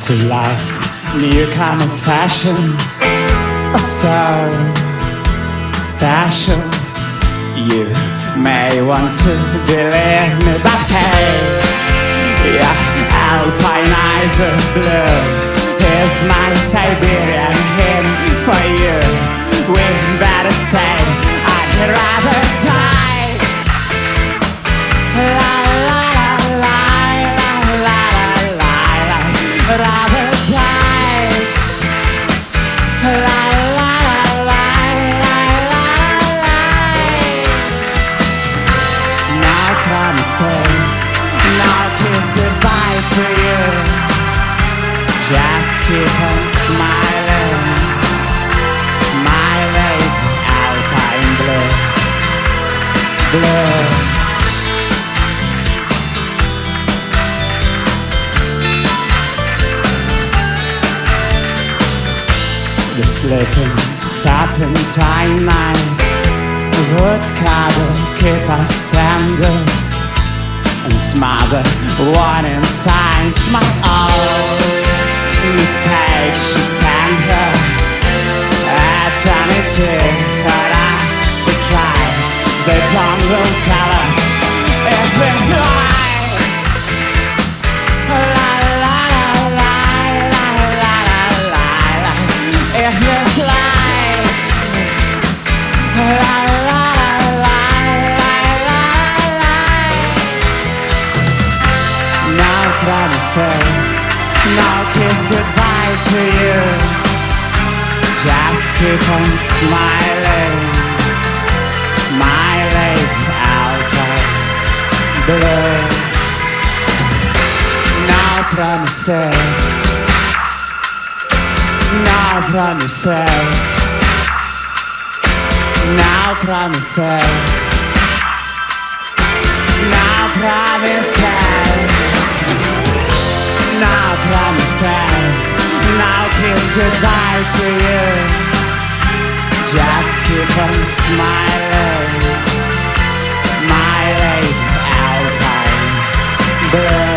To love newcomers fashion, oh so special. You may want to believe me, but hey, yeah, alpinizer blue is my Siberian hymn for you. We better stay, I'd rather die. La la la la la la la, rather die. La la la la la la. No promises, no kiss goodbye to you. Just keep on smiling, my late alpine blue, blue. The sleeping serpentine night would cuddle, keep us tender, and smother warning signs. My own mistake, she sang her eternity for us to try. The dawn will tell us if we fly. La la la la la la la, if we fly. La la la la la la. No promises, no kiss goodbye to you. Just keep on smiling, my late alpine blue. No promises, no promises, no promises, no promises. No promises, no kiss goodbye to you. Just keep on smiling, my late alpine blue.